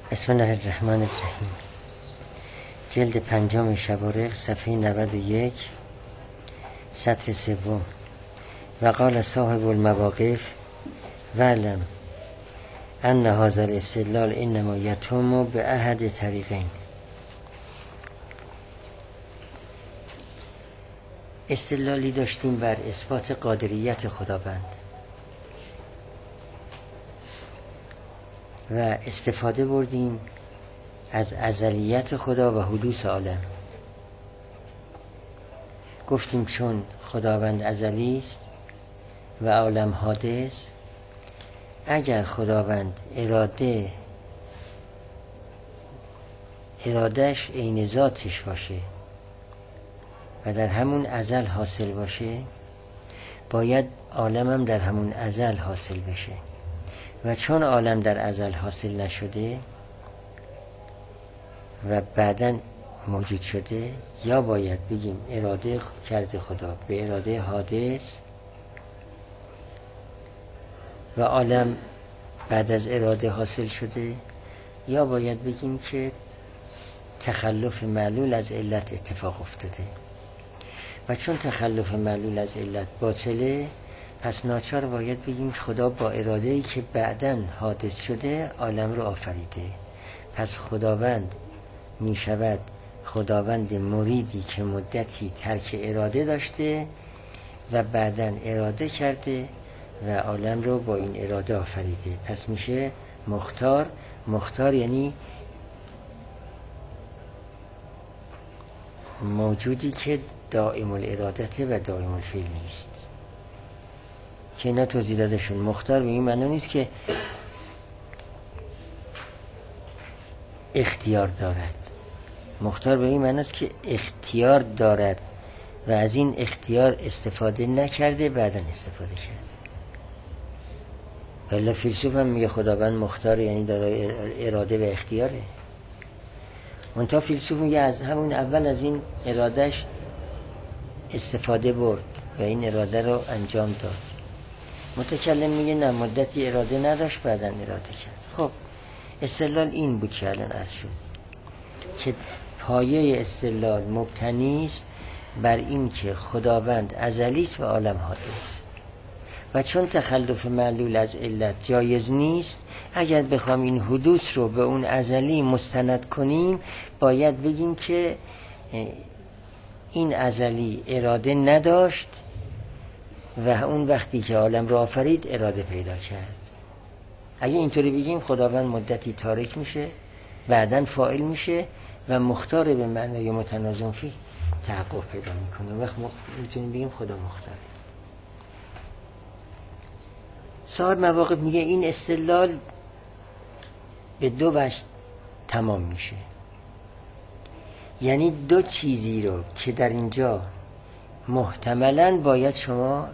بسم الله الرحمن الرحیم. جلد 5 شبارق صفحه 91 سطر 3. و قال صاحب المواقف وعلم ان هذا الاستدلال انما یتم به احد طریقین. استدلالی داشتیم بر اثبات قادریت خداوند و استفاده بردیم از ازلیت خدا و حدوث عالم. گفتیم چون خداوند ازلی است و عالم حادث، اگر خداوند ارادهش عین ذاتش باشه و در همون ازل حاصل باشه، باید عالم هم در همون ازل حاصل بشه و چون عالم در ازل حاصل نشده و بعداً موجود شده، یا باید بگیم اراده کرده خدا به اراده حادث و عالم بعد از اراده حاصل شده، یا باید بگیم که تخلف معلول از علت اتفاق افتاده و چون تخلف معلول از علت باطله، پس ناچار باید بگیم خدا با اراده‌ای که بعداً حادث شده عالم رو آفریده. پس خداوند می شود خداوند مریدی که مدتی ترک اراده داشته و بعداً اراده کرده و عالم رو با این اراده آفریده. پس میشه مختار. مختار یعنی موجودی که دائم الارادته و دائم الفعل نیست، که اینا توضیح داده شد. مختار به این معنی نیست که اختیار دارد. مختار به این معنی است که اختیار دارد و از این اختیار استفاده نکرده، بعداً استفاده کرده. ولی فیلسوف هم میگه خداوند مختار، یعنی دارای اراده و اختیاره. منتها فیلسوف میگه از همون اول از این ارادهش استفاده برد و این اراده رو انجام داد. متکلم میگه نه، مدتی اراده نداشت، بعداً اراده کرد. خب استدلال این بود که الان عرض شد که پایه استدلال مبتنی است بر این که خداوند ازلی است و عالم حادث و چون تخلف معلول از علت جایز نیست، اگر بخوام این حدوث رو به اون ازلی مستند کنیم، باید بگیم که این ازلی اراده نداشت و اون وقتی که عالم رو آفرید اراده پیدا کرد. اگه اینطوری بگیم خداوند مدتی تارک میشه، بعداً فاعل میشه و مختار به معنای متناظم فی تحقق پیدا میکنه. وقت میتونیم بگیم خدا مختاره. صاحب مواقف میگه این استدلال به 2 وجه تمام میشه. یعنی 2 چیزی رو که در اینجا محتملاً باید شما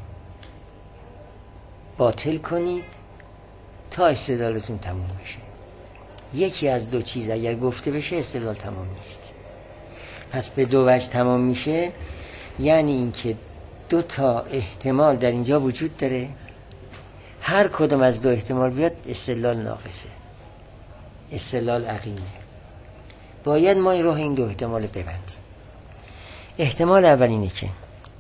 باطل کنید تا استدلالتون تمام بشه. یکی از 2 چیز اگر گفته بشه استدلال تمام نیست. پس به 2 وجه تمام میشه، یعنی اینکه 2 تا احتمال در اینجا وجود داره، هر کدوم از 2 احتمال بیاد استدلال ناقصه، استدلال عقیمه. باید ما این راه این 2 احتمال ببندیم. احتمال اول اینه که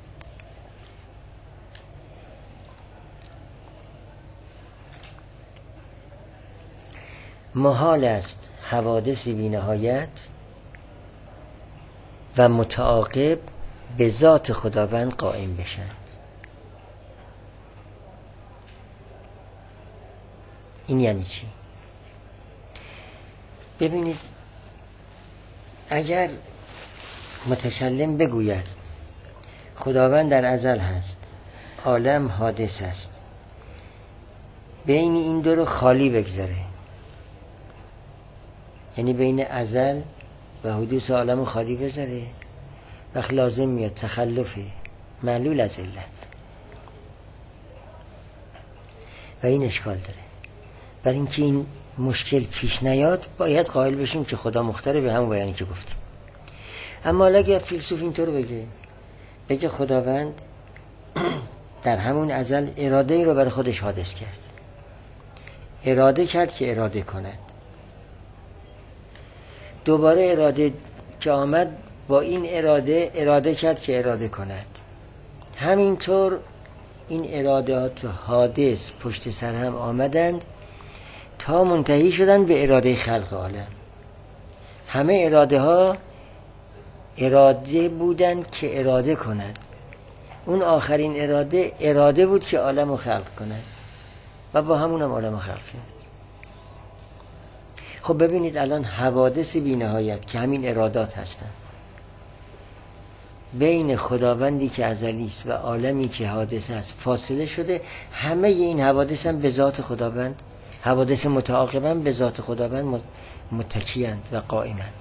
محال است حوادث بی نهایت و متعاقب به ذات خداوند قائم بشند. این یعنی چی؟ ببینید، اگر متکلم بگوید خداوند در ازل هست، عالم حادث است، بین این 2 رو خالی بگذاره، یعنی بین ازل و حدوث عالم خالی بذاره، وقت لازم میاد تخلف معلول از علت و این اشکال داره. برای اینکه این مشکل پیش نیاد باید قائل بشیم که خدا مختاره به همون بیانی که گفتیم. اما اگه فیلسوف اینطور بگه خداوند در همون ازل اراده رو برای خودش حادث کرد، اراده کرد که اراده کند دوباره اراده که آمد با این اراده کرد که اراده کند. همینطور این ارادات حادث پشت سر هم آمدند تا منتهی شدن به اراده خلق عالم. همه اراده ها اراده بودند که اراده کنند. اون آخرین اراده بود که عالم رو خلق کنند و با همون هم عالم رو خلق کرد. خب ببینید الان حوادث بی نهایت که همین ارادات هستند بین خداوندی که ازلی است و عالمی که حادث است فاصله شده. همه این حوادث هم به ذات خداوند، حوادث متعاقبا به ذات خداوند متکیند و قائمند.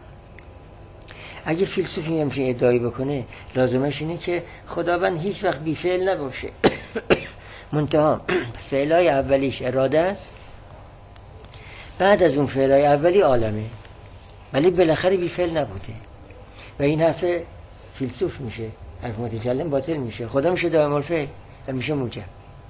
اگه فیلسوفی همچین ادعایی بکنه لازمش اینه که خداوند هیچ وقت بی فعل نباشه. منتها فعلای اولیش اراده است، بعد از اون فعلای اولی عالمه، ولی بالاخره بی فعل نبوده و این حرف فیلسوف میشه، حرف متکلم باطل میشه. خدا میشه دائم الفعل و میشه موجب.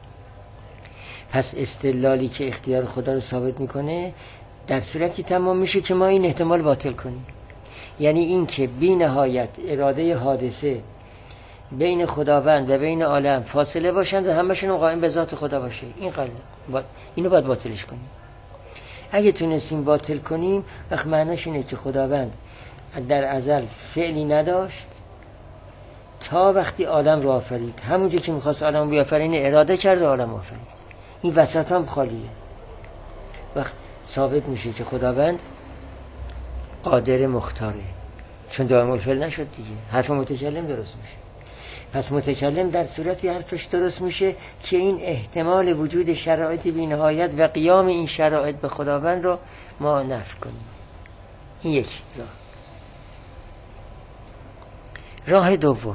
پس استدلالی که اختیار خدا رو ثابت میکنه در صورتی تمام میشه که ما این احتمال باطل کنیم. یعنی این که بی نهایت اراده حادثه بین خداوند و بین عالم فاصله باشند و همشون قائم به ذات خدا باشه، اینو باید باطلش کنیم. اگه تونستیم باطل کنیم وقت معناش اینه که خداوند در ازل فعلی نداشت تا وقتی عالم رو آفرید، همونجا که میخواست عالم رو بیافرینه اراده کرد و عالم آفرید. این وسط هم خالیه. وقت ثابت میشه که خداوند قادر مختاره، چون دائم الفعل نشد دیگه. حرف متکلم درست میشه. پس متکلم در صورتی حرفش درست میشه که این احتمال وجود شرایط بی نهایت و قیام این شرایط به خداوند رو ما نفی کنیم. این یک راه دوم.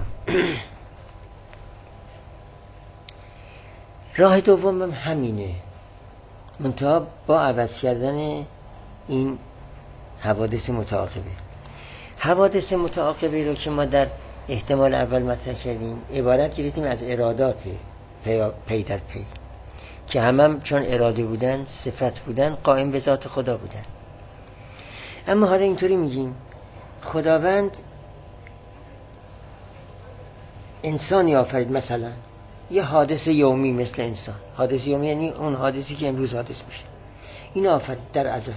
راه دوم هم همینه، منتها با عوض کردن این حوادث متعاقبه. حوادث متعاقبه رو که ما در احتمال اول مطرح کردیم عبارت گرفتیم از ارادات پی در پی که هم چون اراده بودن، صفت بودن، قائم به ذات خدا بودن. اما حالا اینطوری میگیم خداوند انسانی آفرید، مثلا یه حادث یومی مثل انسان. حادث یومی یعنی اون حادثی که امروز حادث میشه. این آفرید در ازل.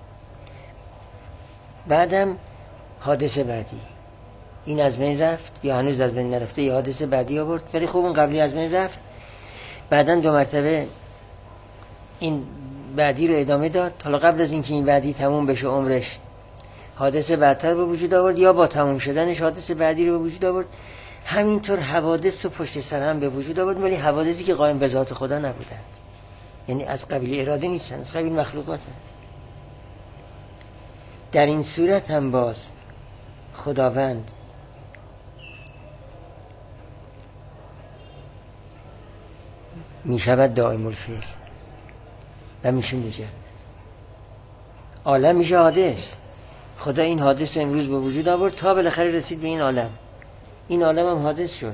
بعدم حادث بعدی، این از بین رفت یا هنوز از بین نرفته، یه حادث بعدی آورد ولی خب اون قبلی از بین رفت. بعداً 2 مرتبه این بعدی رو ادامه داد. حالا قبل از اینکه این بعدی تموم بشه عمرش حادث بعدتر به وجود آورد، یا با تموم شدنش حادث بعدی رو به وجود آورد. همینطور حوادث رو پشت سر هم به وجود آورد، ولی حوادثی که قائم به ذات خدا نبودند، یعنی از قبیل اراده نیستند، از قبیل مخلوقات هستند. در این صورت هم باز خداوند می شود دائم الفعل و میشه موجب. عالم میشه حادث. خدا این حادث امروز به وجود آورد تا بالاخره رسید به این عالم. این عالم هم حادث شد،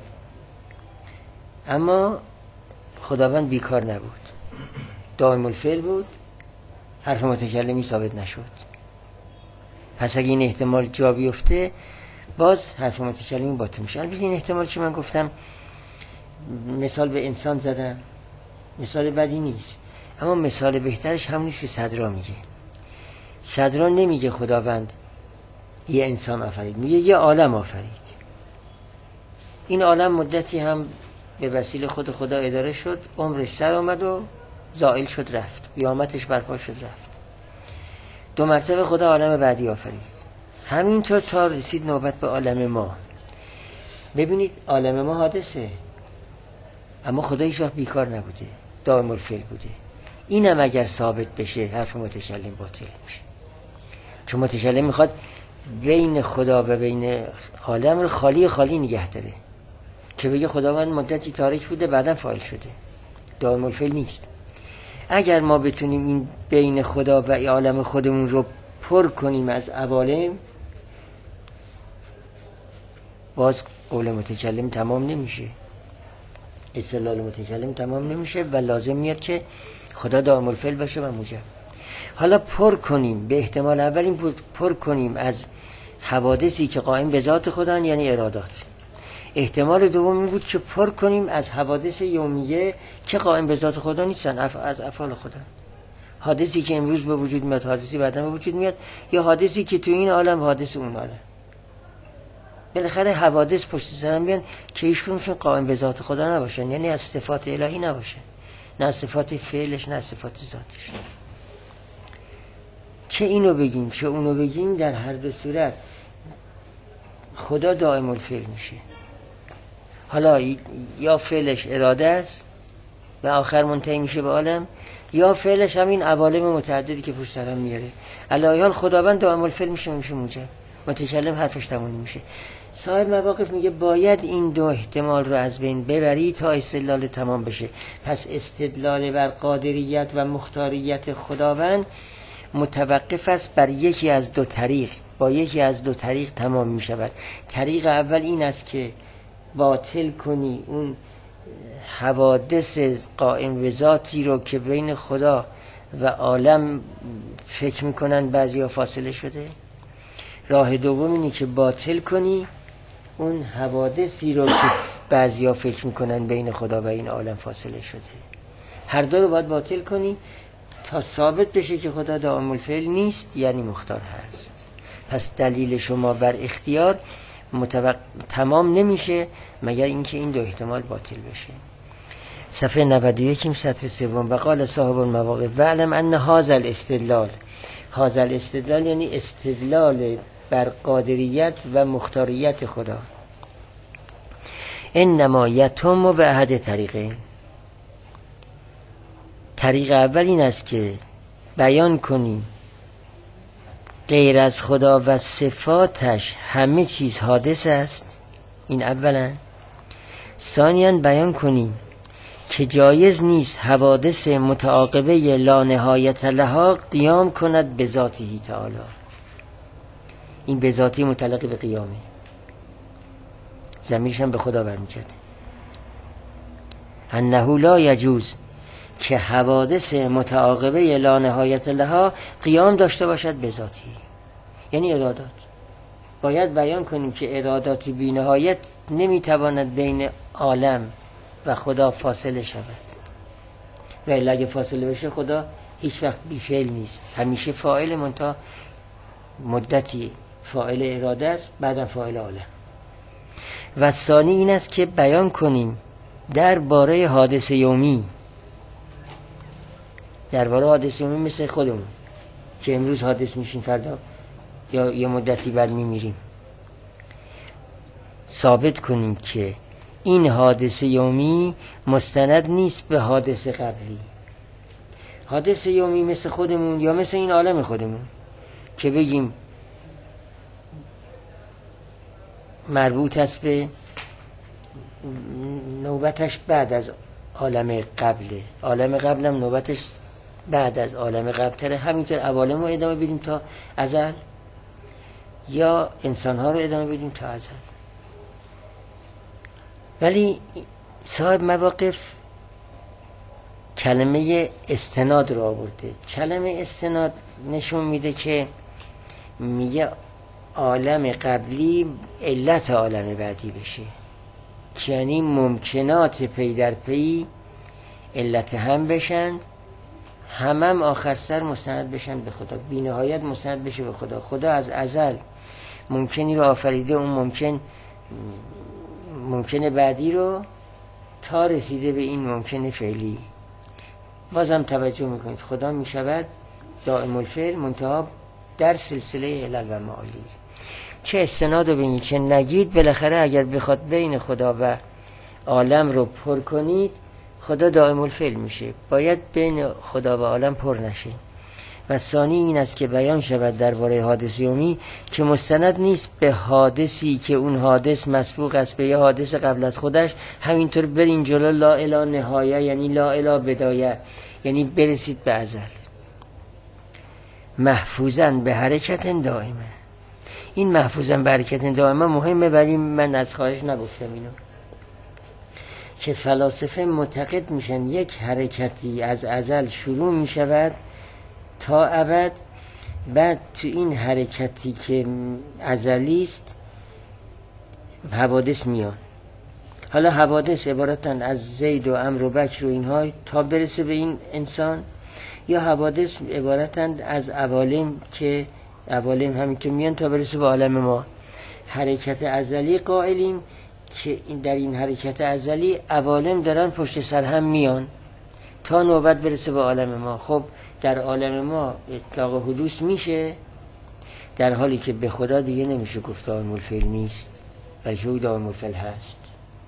اما خداوند بیکار نبود، دائم الفعل بود، حرف متکلمی ثابت نشد. پس اگه این احتمال جا بیفته باز حرف متکلمی باطل میشه. البته این احتمال که من گفتم مثال به انسان زدم، مثال بدی نیست، اما مثال بهترش همون نیست که صدرا میگه. صدرا نمیگه خداوند یه انسان آفرید، میگه یه عالم آفرید. این عالم مدتی هم به وسیله خود خدا اداره شد، عمرش سر آمد و زائل شد رفت، قیامتش برپا شد رفت. 2 مرتبه خدا عالم بعدی آفرید. همینطور تا رسید نوبت به عالم ما. ببینید عالم ما حادثه، اما خدا هیچ وقت بیکار نبوده، دائم الفعل بوده. اینم اگر ثابت بشه حرف متکلم باطل میشه، چون متکلم میخواد بین خدا و بین عالم رو خالی نگه داره، که بگه خداوند مدتی تاریک بوده بعداً فاعل شده، دائم الفعل نیست. اگر ما بتونیم این بین خدا و عالم خودمون رو پر کنیم از عوالم، باز قول متکلم تمام نمیشه، استدلال متکلم تمام نمیشه و لازم میاد که خدا دائم الفعل باشه و موجب. حالا پر کنیم، به احتمال اول این پر کنیم از حوادثی که قائم به ذات خودن، یعنی ارادات. احتمال دوم این بود که پر کنیم از حوادث یومیه که قائم به ذات خدا نیستن، از افعال خدا. حادثی که امروز به وجود میاد، حادثی بعدا به وجود میاد، یا حادثی که تو این عالم، حادث اون عالم. بالاخره حوادث پشت سر هم بیان که ایشونشون قائم به ذات خدا نباشن، یعنی از صفات الهی نباشن، نه صفات فعلش نه صفات ذاتش. چه اینو بگیم چه اونو بگیم، در هر دو صورت خدا دائم الفعل میشه. حالا یا فعلش اراده است و آخر منتهی میشه به عالم، یا فعلش همین عوالم متعددی که پشت سر هم میاره. علی حال خداوند دائم الفعل میشه موجب، متکلم حرفش تموم میشه. صاحب مواقف میگه باید این دو احتمال رو از بین ببری تا استدلال تمام بشه. پس استدلال بر قادریت و مختاریت خداوند متوقف است بر یکی از دو طریق، با یکی از دو طریق تمام میشود. طریق اول این است که باطل کنی اون حوادث قائم به ذاتی رو که بین خدا و عالم فکر میکنن بعضیا فاصله شده. راه دوم اینه که باطل کنی اون حوادثی رو که بعضیا فکر میکنن بین خدا و این عالم فاصله شده. هر دو رو باید باطل کنی تا ثابت بشه که خدا دائم الفعل نیست، یعنی مختار هست. پس دلیل شما بر اختیار تمام نمیشه مگر اینکه این دو احتمال باطل بشه. صفحه 91 سطر سوم. و قال صاحب المواقف و علم ان هذا الاستدلال یعنی استدلال بر قادریت و مختاریت خدا، انما یتم به احد طریقین. طریق اول این است که بیان کنیم غیر از خدا و صفاتش همه چیز حادث است، این اولا. ثانیاً بیان کنیم که جایز نیست حوادث متعاقبه لا نهایت لها قیام کند به ذاته تعالی. این به ذاتی متعلق به قیامه، ضمیرش هم به خدا برمیگرده. انه لا یجوز که حوادث متعاقبه لا نهایت لها قیام داشته باشد به ذاتی، یعنی ارادات. باید بیان کنیم که اراداتی بی نهایت نمیتواند بین عالم و خدا فاصله شود، و اگه فاصله بشه خدا هیچ وقت بی فعل نیست، همیشه فاعل، منتها مدتی فاعل اراده است، بعدا فاعل عالم. و ثانی این است که بیان کنیم درباره حادث یومی، درباره حادث یومی مثل خودمون که امروز حادث میشیم، فردا یا یه مدتی بعد میمیریم، ثابت کنیم که این حادث یومی مستند نیست به حادث قبلی. حادث یومی مثل خودمون یا مثل این عالم خودمون که بگیم مربوط است به نوبتش بعد از عالم قبله، عالم قبلم نوبتش بعد از عالم قبلتره. همینطور عوالم رو ادامه بدیم تا ازل، یا انسانها رو ادامه بدیم تا ازل. ولی صاحب مواقف کلمه استناد رو آورده. کلمه استناد نشون میده که میگه عالم قبلی علت عالم بعدی بشه، یعنی ممکنات پی در پی علت هم بشن، هم آخر سر مستند بشن به خدا، بی نهایت مستند بشه به خدا. خدا از ازل ممکنی رو آفریده، اون ممکن بعدی رو، تا رسیده به این ممکن فعلی. بازم توجه میکنید خدا میشود دائم الفعل، منتها در سلسله علل و معالی. چه استناد رو بینید چه نگید، بالاخره اگر بخواد بین خدا و عالم رو پر کنید، خدا دائم الفعل میشه، باید بین خدا و عالم پر نشه. و ثانی این است که بیان شود درباره حادث یومی که مستند نیست به حادثی که اون حادث مسبوق است به یه حادث قبل از خودش. همینطور برین جلو، لا اله نهایه یعنی لا اله بدایه، یعنی برسید به ازل. محفوظن به حرکت دائمه. این محفوظن به حرکت دائمه مهمه، ولی من از خارج نگفتم اینو، که فلاسفه معتقد میشن یک حرکتی از ازل شروع میشود تا ابد. بعد تو این حرکتی که ازلی است حوادث میان. حالا حوادث عبارتن از زید و عمرو و بکر و اینها تا برسه به این انسان، یا حوادث عبارتن از عوالم که عوالم همینطور میان تا برسه به عالم ما. حرکت ازلی قائلیم که در این حرکت ازلی عوالم دارن پشت سر هم میان تا نوبت برسه به عالم ما. خب در عالم ما اطلاق حدوث میشه، در حالی که به خدا دیگه نمیشه گفت دائم الفعل نیست، بلکه او دائم الفعل هست.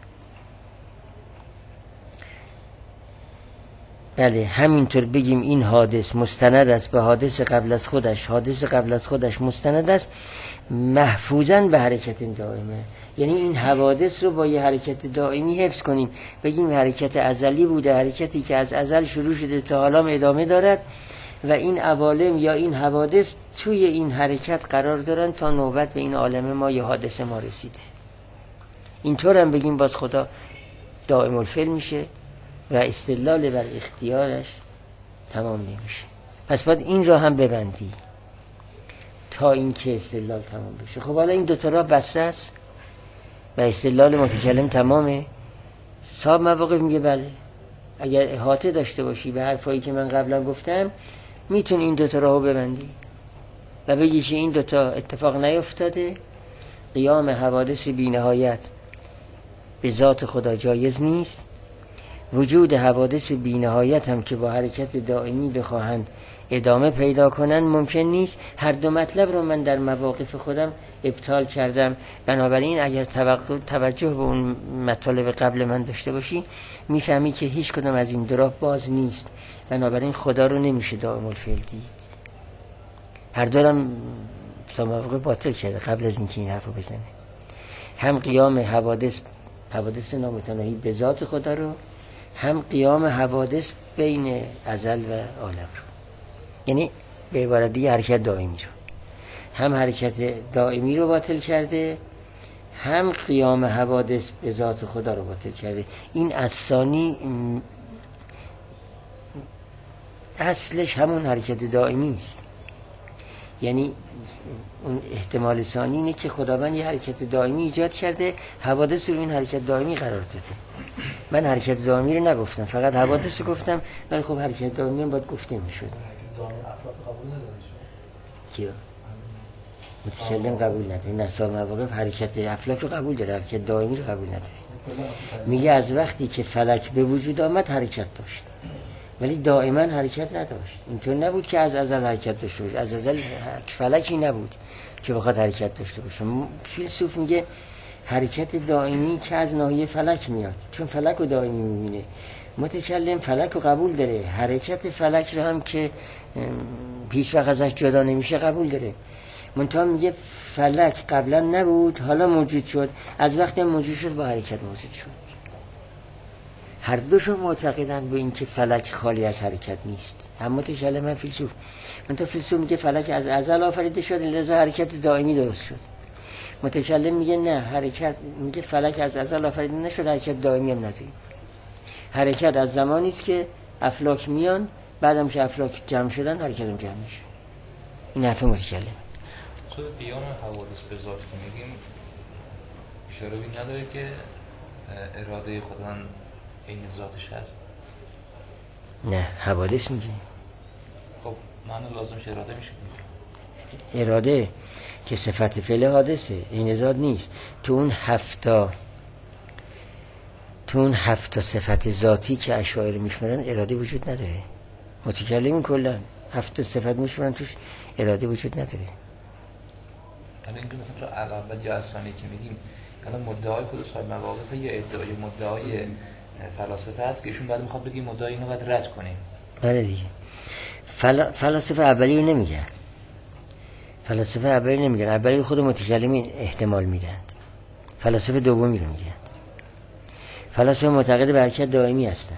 بله همینطور بگیم این حادث مستند است به حادث قبل از خودش، حادث قبل از خودش مستند است محفوظاً به حرکت دائمه. یعنی این حوادث رو با یه حرکت دائمی حفظ کنیم، بگیم حرکت ازلی بوده، حرکتی که از ازل شروع شده تا حالا ادامه دارد و این عوالم یا این حوادث توی این حرکت قرار دارن تا نوبت به این عالم ما یا حادث ما رسیده. اینطور هم بگیم باز خدا دائم الفعل میشه و استدلال بر اختیارش تمام نمیشه. پس باید این را هم ببندی تا این که استدلال تمام بشه. خب حالا این دوتا راه بسته است و استدلال متکلم تمامه. صاحب مواقف میگه بله اگر احاطه داشته باشی به حرفایی که من قبلا گفتم میتونی این دوتا راهو ببندی و بگی که این دوتا اتفاق نیفتاده، قیام حوادث بی نهایت به ذات خدا جایز نیست، وجود حوادث بی نهایت هم که با حرکت دائمی بخواهند ادامه پیدا کنن ممکن نیست. هر دو مطلب رو من در مواقف خودم ابطال کردم. بنابراین اگر توجه به اون مطالب قبل من داشته باشی میفهمی که هیچ کدام از این دو راه باز نیست. بنابراین خدا رو نمیشه دائم الفعل دید. هر دورم مواقع باطل کرده قبل از اینکه این حرفو بزنه. هم قیام حوادث نامتناهی به ذات خدا رو، هم قیام حوادث بین ازل و عالم رو، یعنی به عبارت دیگه حرکت دائمی رو، هم حرکت دائمی رو باطل کرده، هم قیام حوادث به ذات خدا رو باطل کرده. این ثانی اصلش همون حرکت دائمی است. یعنی اون احتمال ثانی اینه که خداوند یه حرکت دائمی ایجاد کرده، حوادث رو این حرکت دائمی قرار داده. من حرکت دائمی رو نگفتم، فقط حوادث رو گفتم، ولی خب حرکت دائمی هم باید گفته میشد. دائمی افلاک قبول نداره کیا؟ متکلم قبول نداره. نصاب مواقف حرکت افلاک رو قبول داره، حرکت دائمی رو قبول نداره. میگه از وقتی که فلک به وجود آمد حرکت داشت ولی دائما حرکت نداشت. اینطور نبود که از ازل حرکت داشته باشه، از ازل فلکی نبود که بخواد حرکت داشته باشه. فیلسوف میگه حرکت دائمی که از ناحیه فلک میاد، چون فلک رو دائمی میبینه. متکلم فلک رو قبول داره، حرکت فلک رو هم که هیچ وقت ازش جدا نمیشه قبول داره. منتها میگه فلک قبلا نبود حالا موجود شد، از وقتی موجود شد با حرکت موجود شد. هر دوشون معتقدن به این که فلک خالی از حرکت نیست، هم متکلم هم فیلسوف. منتها فیلسوف میگه فلک از ازل آفریده شد، لذا حرکت دائمی درست شد. متکلم میگه نه، حرکت میگه فلک از ازل آفریده نشد، حرکت دائمی هم نداریم. حرکت از زمانی است که افلاک میان، بعدم که افلاک جمع شدن حرکت هم جمع میشه. این حرف متکلم. تو قیام حوادث به ذات که میگیم اشاره به نداره که اراده خدا این ذاتش هست؟ نه حوادث میگه. خب معنی لازمش اراده میشه. اراده که صفت فعل حادثه، این ذات نیست. تو اون هفت صفت ذاتی که اشاعره میشمرن اراده وجود نداره. متکلمین کلا 7 صفت میشمرن توش اراده وجود نداره. حالا اینجا مثلا عقب جهستانی که میگیم الان مدعای خود صاحب مواقف یا ادعای مدعای فلاسفه هست که ایشون بعد میخواد بگیم مدعای اینو باید رد کنیم. بله دیگه. فلاسفه اولی رو نمیگن. فلاسفه اولی نمیگن، اولی خود متکلمین احتمال میدن. فلاسفه دومی رو میگن. فلاسفه معتقد به حرکت دائمی هستن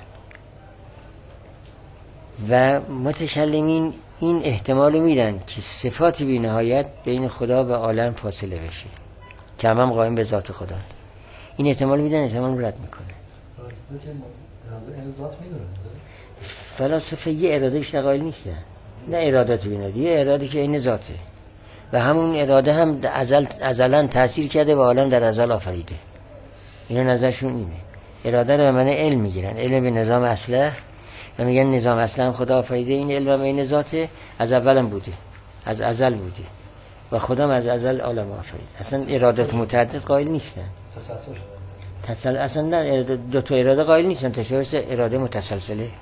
و متکلمین این احتمال رو میدن که صفات بی نهایت بین خدا و عالم فاصله بشه که هم قائم به ذات خدا. این احتمال میدن، احتمال رو رد میکنه. فلاسفه که اراده ذات میدونن. فلاسفه یه اراده بیشتر قائل نیستن. نه ارادت بینه دیگه، اراده که این ذاته و همون اراده هم ازلا تأثیر کرده و عالم در ازل آفریده. اینا نظرشون اینه. اراده رو به معنی علم میگیرن، علم به نظام اصله و میگن نظام اصله هم خدا آفریده. این علم هم این ذاته، از اولم بوده، از ازل بوده و خدا از ازل عالم آفرید. اصلا ارادت متعدد قائل نیستن. تسلسل اصلا نه، دو تا اراده قائل نیستن. تشابه اراده متسلسله.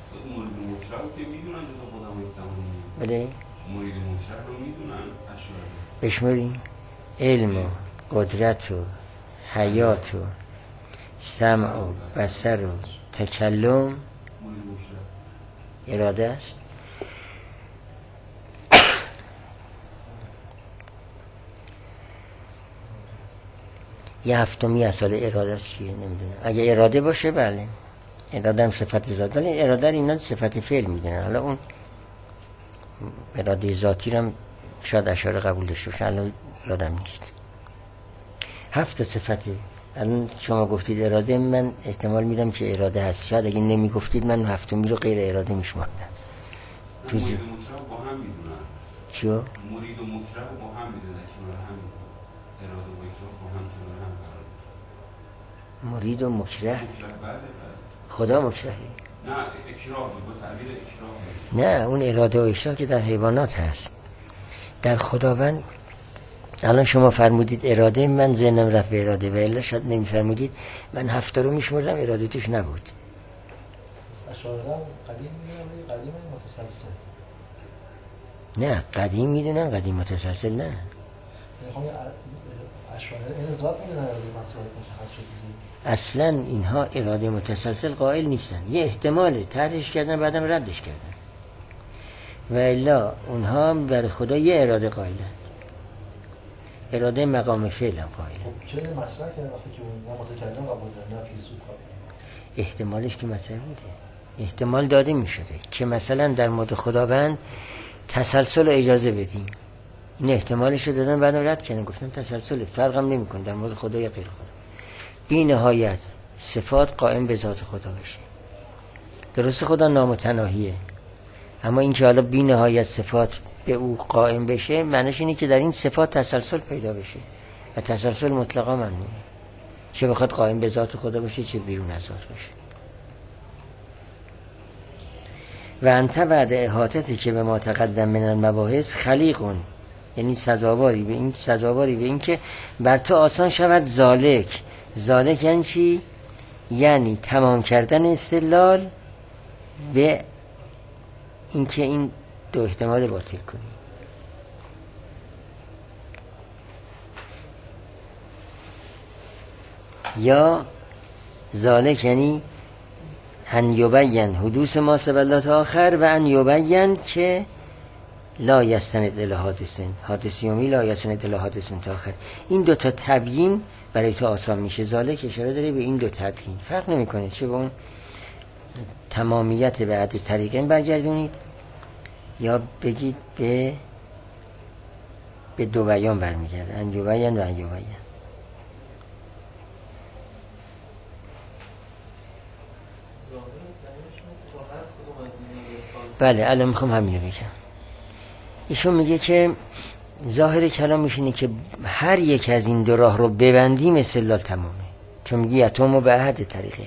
بله مرید مطلق رو میدونن اشعاری بشمریم علم و قدرت و حیات و سمع و بصر و تکلم اراده است. یه هفتمی اصال اراده است چیه نمیدونم. اگه اراده باشه بله، اراده هم صفت ذات، ولی اراده اینا صفت فعل میدونن. حالا اون اراده ذاتی رو هم شاید اشاره قبول داشته باشه، الان یادم نیست. 7 صفته. الان شما گفتید اراده، من احتمال میدم که اراده هست. شاید اگه نمی گفتید من هفتمی رو غیر اراده میشمردم. تو مرید و مطلق با هم میدونن. چیو؟ مرید و مطلق با هم میدونن کنار هم، اراده و اکراه با هم کنار هم قرار. مرید و مکره. بله. خدا مکرهه؟ نه اکراه، با تعبیر اکراه. نه اون اراده و اکراه که در حیوانات هست. در خداوند الان شما فرمودید اراده، من ذهنم رفت به اراده و الا شاید نمیفرمودید من 7 رو میشمردم اراده توش نبود. اشاعره قدیم میدونن قدیم متسلسل. نه قدیم میدونن قدیم متسلسل نه. میخوام اشاعره این ذات میدونن اراده مسائل مشخص شده. اصلا اینها اراده متسلسل قائل نیستن. یه احتماله طرحش کردن بعدم ردش کردن و الا اونها برای خدا یه اراده قائلن، اراده مقام فعل هم قائلن. خب چرا این مطرح کرده وقتی که اون متکلم قبول داره نه فیلسوف قبول؟ احتمالش که مطرح بوده، احتمال داده می شده که مثلا در مورد خداوند تسلسل اجازه بدیم. این احتمالش رو دادن بعدم رد کردن، گفتن تسلسل فرقم نمی کنه در مورد خدا یا غیر خدا. بی نهایت صفات قائم به ذات خدا بشه. درست خدا نامتناهیه، اما این که حالا بی نهایت صفات به او قائم بشه معنیش اینه که در این صفات تسلسل پیدا بشه و تسلسل مطلقا ممنوعه، چه بخواد قائم به ذات خدا باشه چه بیرون از ذات باشه. و انت بعد احاطتی که به ما تقدم من المباحث خلیقون، یعنی سزاواری به این که بر تو آسان شود ذالک. ذالک یعنی چی؟ یعنی تمام کردن استدلال به این که این دو احتمال باطل کنی. یا ذالک یعنی ان یبین حدوث ما سبلات آخر و ان یبین که لا یستند الی حادث یومی لا یستند الی حادث آخر. این دو تا تبیین برای تو آسان میشه. ذالک اشاره داره به این دو تبیین، فرق نمیکنه چه به اون تمامیت به عهد طریقین برگردونید یا بگید به دو بیان برمیگرده، ان یبین و ان یبین. بله الان میخوام همین رو بگم. ایشون میگه که ظاهر کلامش اینه که هر یک از این دو راه رو ببندیم استدلال تمامه، چون میگه اتم و به عهد طریقه،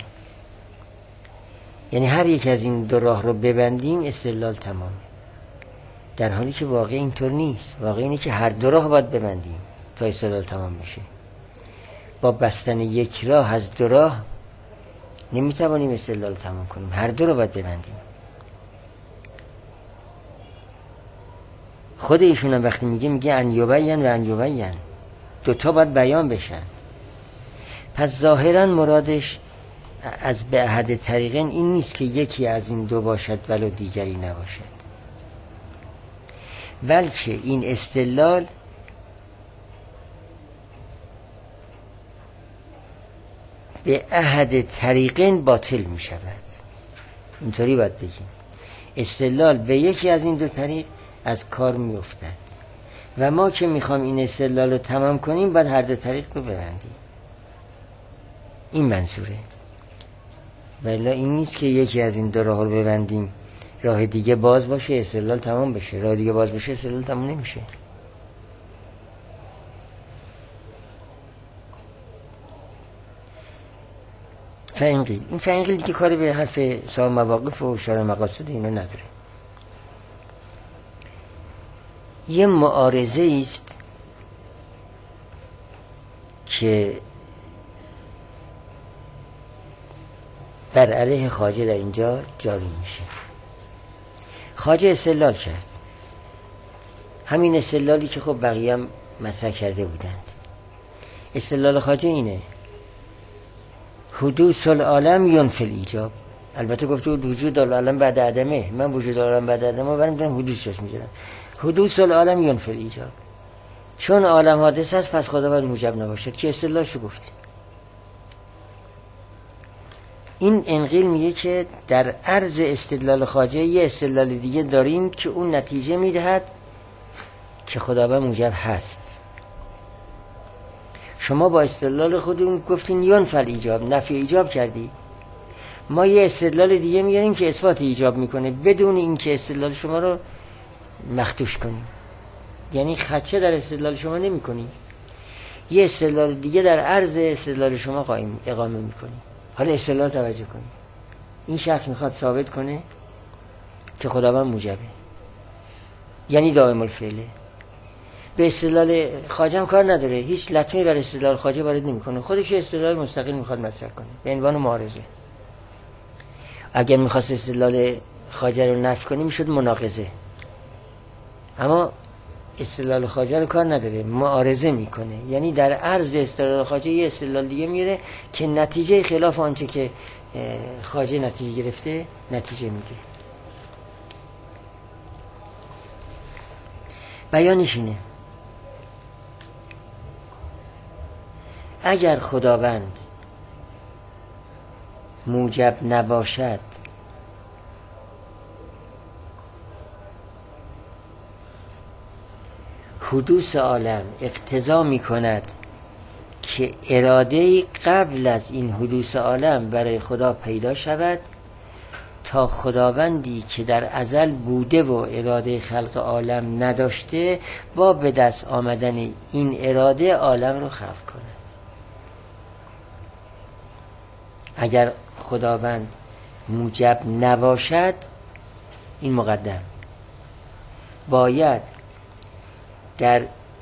یعنی هر یک از این دو راه رو ببندیم استدلال تمامه، در حالی که واقع اینطور نیست. واقع اینه که هر دو راه باید ببندیم تا استدلال تمام بشه. با بستن یک راه از دو راه نمیتوانیم استدلال تمام کنیم، هر دو رو باید ببندیم. خود ایشون هم وقتی میگه ان یبین و ان یبین، دوتا باید بیان بشن. پس ظاهرا مرادش از به عهد طریقین این نیست که یکی از این دو باشد ولو دیگری نباشد، بلکه این استدلال به عهد طریقین باطل می شود. اینطوری باید بگیم استدلال به یکی از این دو طریق از کار می افتد و ما که میخوام این استدلال رو تمام کنیم باید هر دو طریق رو ببندیم. این منظوره. ولی این نیست که یکی از این دو راه رو ببندیم راه دیگه باز باشه استدلال تمام بشه، راه دیگه باز بشه استدلال تمام نمیشه. فعنقیل، این فعنقیل دیگه کاری به حرف صاحب مواقف و شارح مقاصد اینو نداره. یه معارضه است که بر علیه خواجه در اینجا جاری میشه. خواجه استدلال کرد، همین استدلالی که خب بقیه هم مطرح کرده بودند. استدلال خواجه اینه: حدوث العالم ینفی الایجاب. البته گفته بود وجود العالم بعد عدمه، من وجود العالم بعد عدمه برم دارم حدوثش میذارم. حدوث العالم ینفی الایجاب، چون عالم حادث است پس خداوند موجب نباشد، که استدلالشو گفتی. این انقیل میگه که در عرض استدلال خواجه یه استدلال دیگه داریم که اون نتیجه میدهد که خداوند موجب هست. شما با استدلال خودتون گفتین ینفی الایجاب، نفی ایجاب کردید. ما یه استدلال دیگه میاریم که اثبات ایجاب میکنه بدون اینکه استدلال شما رو مخدوش کنیم، یعنی خدشه در استدلال شما نمی کنیم، یه استدلال دیگه در عرض استدلال شما اقامه میکنیم. حالا استدلال توجه کنیم، این شخص میخواد ثابت کنه که خداوند موجبه، یعنی دائم الفعله. به استدلال خواجه هم کار نداره، هیچ لطمه بر استدلال خواجه وارد نمیکنه، خودش استدلال مستقل میخواد مطرح کنه به عنوان معارضه. اگر میخواست استدلال خواجه رو نفی کنه میشد مناقضه، اما استدلال خواجه رو کار نداره، معارضه میکنه، یعنی در عرض استدلال خواجه یه استدلال دیگه میره که نتیجه خلاف آنچه که خواجه نتیجه گرفته نتیجه میده. بیانش اینه: اگر خداوند موجب نباشد حدوث عالم اقتضا می کند که اراده قبل از این حدوث عالم برای خدا پیدا شود تا خداوندی که در ازل بوده و اراده خلق عالم نداشته با به دست آمدن این اراده عالم رو خلق کند. اگر خداوند موجب نباشد، این مقدم، باید در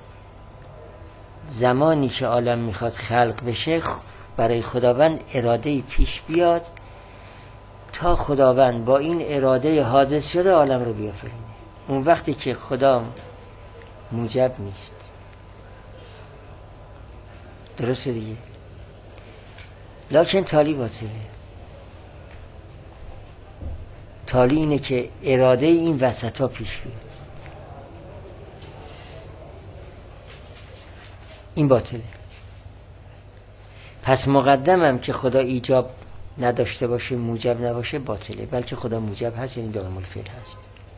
زمانی که عالم میخواد خلق بشه برای خداوند اراده پیش بیاد تا خداوند با این اراده حادث شده عالم رو بیافرینه. اون وقتی که خدا موجب نیست. درسته دیگه؟ لکن تالی باطله. تالی اینه که اراده این وسطا پیش بیاد، این باطله. پس مقدمم که خدا ایجاب نداشته باشه، موجب نباشه، باطله. بلکه خدا موجب هست، یعنی دائم الفعل هست.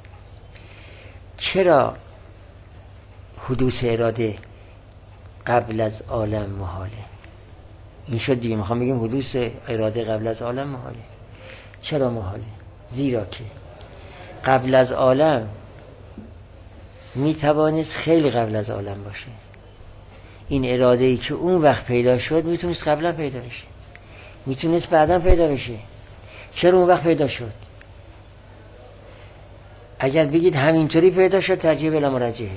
چرا حدوث اراده قبل از عالم محاله؟ این شد دیگه. میخوام بگیم حدوث اراده قبل از عالم محاله. چرا محاله؟ زیرا که قبل از عالم میتوانست خیلی قبل از عالم باشه. این اراده‌ای که اون وقت پیدا شد میتونست قبلا پیدا بشه، میتونست بعدا پیدا بشه. چرا اون وقت پیدا شد؟ اگر بگید همینطوری پیدا شد ترجیح بلا مرجحه.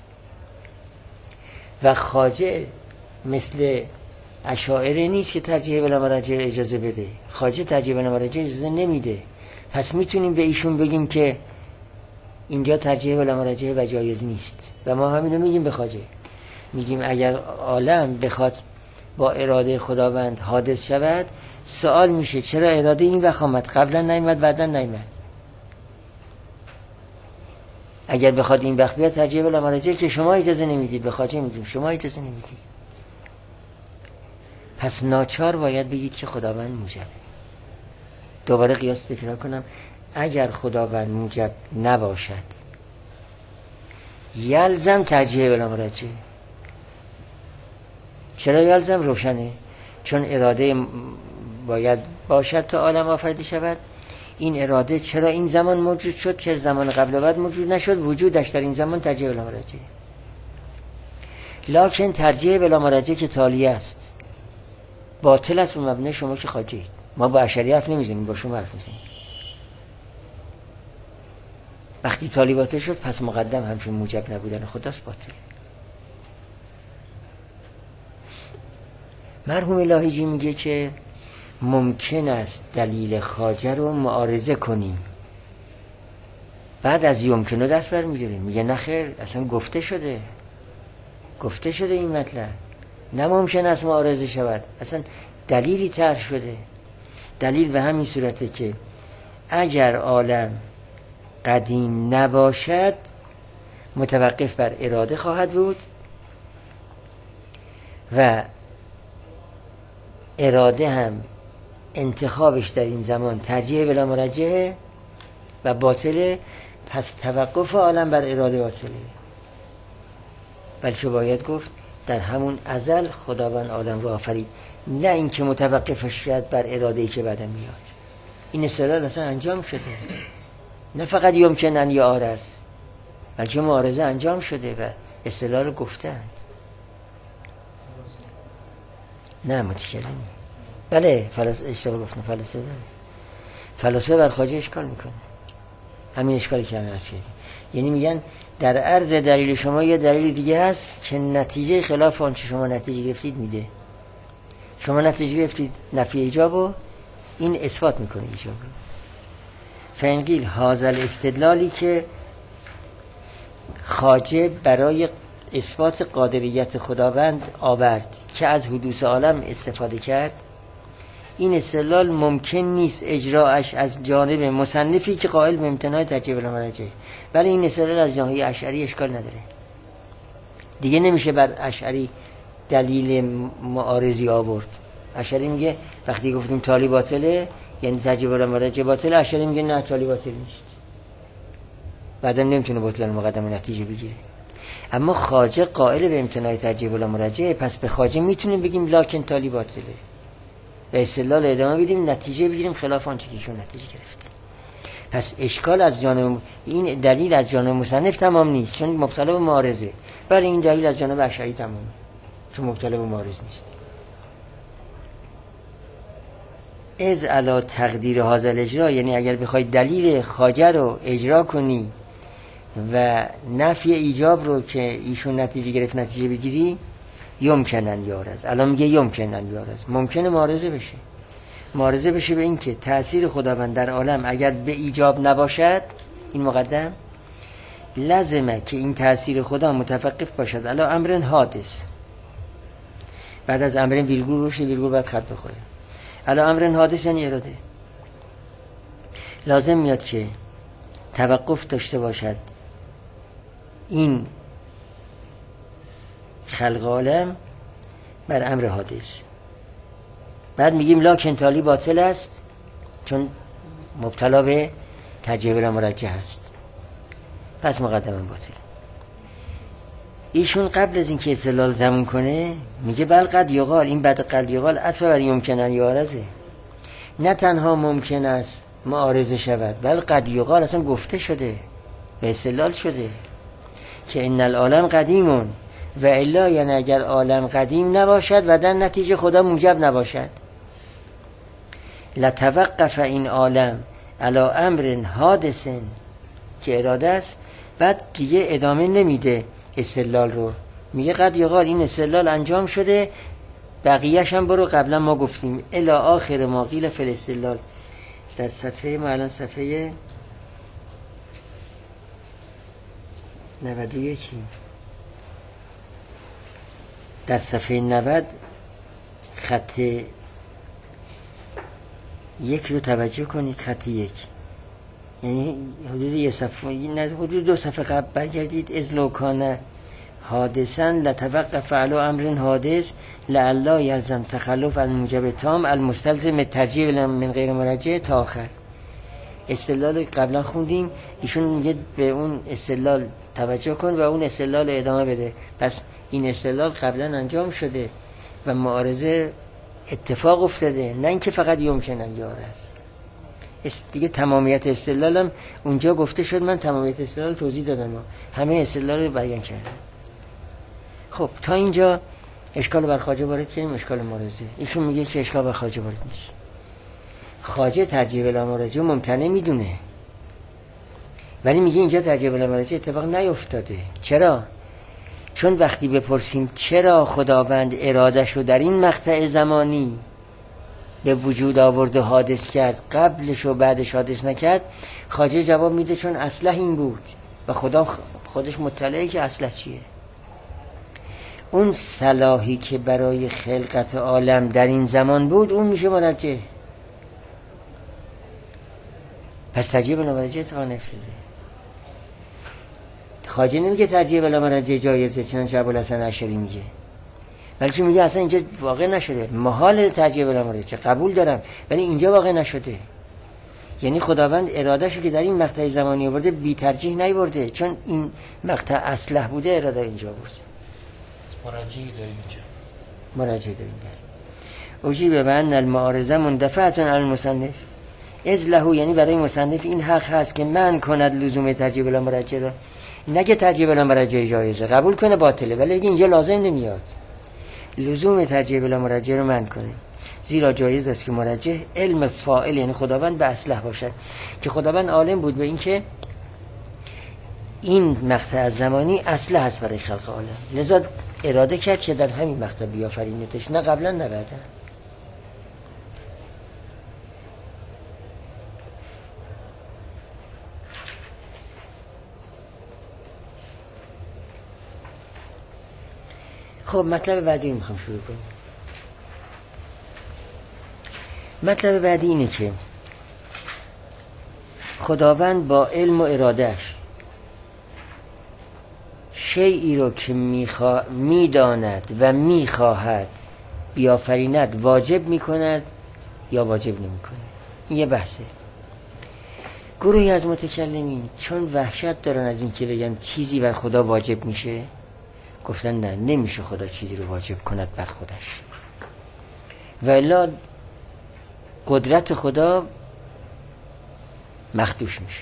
و خواجه مثل اشاعره نیست که ترجیح بلا مرجح اجازه بده. خواجه ترجیح بلا مرجح اجازه نمیده. پس میتونیم به ایشون بگیم که اینجا ترجیح بلا مرجح و جایز نیست. و ما همینو میگیم به خواجه. میگیم اگر عالم بخواد با اراده خداوند حادث شود، سوال میشه چرا اراده این وقت آمد، قبلا نیامد بعدا نیامد؟ اگر بخواد این وقت بیاد ترجیح بلا مرجح که شما اجازه نمیدید، به خواجه میگیم شما اجازه نمیدید. پس ناچار باید بگید که خداوند موجبه. دوباره قیاس تکرار کنم: اگر خداوند موجب نباشد یلزم ترجیح بلا مرجح. چرا یلزم؟ روشنه، چون اراده باید باشد تا عالم آفریده شود. این اراده چرا این زمان موجود شد، چرا زمان قبل و بعد موجود نشد، وجودش در این زمان ترجیح بلا مرجع. لکن ترجیح بلا مرجع که تالیه است، باطل است به مبنای شما که خواجه اید. ما با اشعری حرف نمیزنیم، با شما حرف میزنیم. وقتی تالی باطل شد پس مقدم همچون موجب نبودن خداست باطل. مرحوم لاهیجی میگه که ممکن است دلیل خواجه رو معارضه کنیم، بعد از یمکنه دست برمی‌داریم. میگه نه خیر، اصلا گفته شده این مطلب، نه ممکن است معارضه شود، اصلا دلیلی طرح شده. دلیل به همین صورته که اگر عالم قدیم نباشد متوقف بر اراده خواهد بود و اراده هم انتخابش در این زمان ترجیح بلا مرجع و باطله، پس توقف عالم بر اراده باطله. بلکه باید گفت در همون ازل خداوند عالم رو آفرید، نه اینکه متوقفش شد بر اراده‌ای که بعد میاد. این استدلال اصلا انجام شده، نه فقط یمکنن یا عارض، بلکه معارضه انجام شده و استدلال رو گفتند. نه متکلمی. بله اشتباه گفتم، فلسفه بر خواجه اشکال میکنه، همین اشکالی که همین هست. یعنی میگن در عرض دلیل شما یه دلیل دیگه هست که نتیجه خلاف آنچه شما نتیجه گرفتید میده. شما نتیجه گرفتید نفی ایجاب و این اثبات میکنه ایجاب رو. فانقیل هازل استدلالی که خواجه برای اثبات قادریت خداوند آورد که از حدوث عالم استفاده کرد، این استدلال ممکن نیست اجراعش از جانب مصنفی که قائل به امتناع ترجیح بلا مرجع. ولی این استدلال از جانب اشعری اشکال نداره. دیگه نمیشه بر اشعری دلیل معارضی آورد. اشعری میگه وقتی گفتیم تالی باطله یعنی ترجیح بلا مرجع باطله، اشعری میگه نه تالی باطل نیست، بعدا نمیتونه باطل مقدم نتیجه بگیره. اما خواجه قائل به امتناع ترجیح بلا مرجع، پس به خواجه میتونیم بگیم لکن تالی باطله و استدلال ادامه بدیم، نتیجه بگیریم خلاف آنچه که ایشون نتیجه گرفت. پس اشکال از جانب این دلیل از جانب مصنف تمام نیست چون مبتلا به معارضه، برای این دلیل از جانب اشعری تمامه چون مبتلا به معارض نیست. از علا تقدیر هازل اجرا، یعنی اگر بخوای دلیل خواجه رو اجرا کنی و نفی ایجاب رو که ایشون نتیجه گرفت نتیجه بگیری، یمکنن یارز. الان میگه یمکنن یارز، ممکنه معارضه بشه به این که تأثیر خداوند در عالم اگر به ایجاب نباشد، این مقدم لازمه که این تأثیر خدا متوقف باشد علی امر حادث. بعد از امر ویرگول روشه، ویرگول بعد خط بخوره. علی امر حادث یعنی اراده. لازم میاد که توقف داشته باشد این خلق عالم بر امر حادث. بعد میگیم لکن تالی باطل است چون مبتلا به ترجیح بلا مرجع است، پس مقدم باطل. ایشون قبل از اینکه استدلال تموم کنه میگه بل قد یقال، این بعد قد یقال عطف بر یمکنن یارزه، نه تنها ممکن است معارضه شود، بل قد یقال اصلا گفته شده به استدلال شده که ان العالم قدیمون و الا، یعنی اگر عالم قدیم نباشد و در نتیجه خدا موجب نباشد، لتوقف این عالم علی امر حادث که اراده است. بعد دیگه ادامه نمیده استدلال رو، میگه قد یقال این استدلال انجام شده، بقیه‌اش هم برو قبلا ما گفتیم الی آخر ما قیل فی الاستدلال. در صفحه ما الان صفحه 91 در صفحه 90 خط 1 رو توجه کنید. خط 1 یعنی حدود یه صفحه، نه حدود 2 صفحه قبل برگردید. از لو کان حادثا لتوقف علی امر حادث لعلا یلزم تخلف عن موجب تام المستلزم ترجیح من غیر مرجع تا آخر. استدلال قبلا خوندیم، ایشون میگه به اون استدلال توجه کن و اون استدلال ادامه بده. پس این استدلال قبلا انجام شده و معارضه اتفاق افتاده، نه اینکه فقط یمکنن یار است. دیگه تمامیت استدلالم اونجا گفته شد، من تمامیت استدلال توضیح دادم، همه استدلال رو بیان کردم. خب تا اینجا اشکال بر خواجه وارد کردیم، اشکال مارزه. ایشون میگه که اشکال بر خواجه وارد نیست. خواجه ترجیح بلا مراجعه ممتنع میدونه، ولی میگه اینجا ترجیح بلا مراجعه اتفاق نیفتاده. چرا؟ چون وقتی بپرسیم چرا خداوند ارادهشو در این مقطع زمانی به وجود آورد و حادث کرد، قبلش و بعدش حادث نکرد، خواجه جواب میده چون اصلح این بود و خدا خودش مطلعه که اصلح چیه. اون صلاحی که برای خلقت عالم در این زمان بود اون میشه مرجع. پس ترجیح بلا مرجع اتفاق نیفتاده. خواجه نمیگه ترجیح بلا مرجع جایزه، چنانچه ابوالحسن اشعری میگه، بلکه میگه اصلا اینجا واقع نشده، محال ترجیح بلا مرجع، قبول دارم ولی اینجا واقع نشده. یعنی خداوند ارادهشو که در این مقطع زمانی آورده بی ترجیح نیورده، چون این مقطع اصلح بوده اراده اینجا آورده. مراجعی داریم اینجا، مراجعی داریم. اجیب بأن المعارضه مندفعة عن المصنف اذ له، یعنی برای مصنف این حق هست که من کند لزوم ترجیح بلا مرجع را، نگه ترجیح بلا مرجع جایزه، قبول کنه باطله، ولی دیگه اینجا لازم نمیاد لزوم ترجیح بلا مرجع رو من کنه، زیرا جایز است که مرجع علم فاعل یعنی خداوند به اصلح باشد، که خداوند عالم بود به این که این مقطع زمانی اصلح هست برای خلق عالم، لذا اراده کرد که در همین مقطع بیافرینتش، نه قبلا نه بعدا. خب مطلب بعدی رو میخوام شروع کنیم. مطلب بعدی اینه که خداوند با علم و ارادهش شیئی رو که میداند و میخواهد بیافریند واجب میکند یا واجب نمیکند. این یه بحثه. گروهی از متکلمین چون وحشت دارن از این که بگن چیزی بر خدا واجب میشه، گفتن نه، نمیشه خدا چیزی رو واجب کند بر خودش، و الا قدرت خدا مخدوش میشه.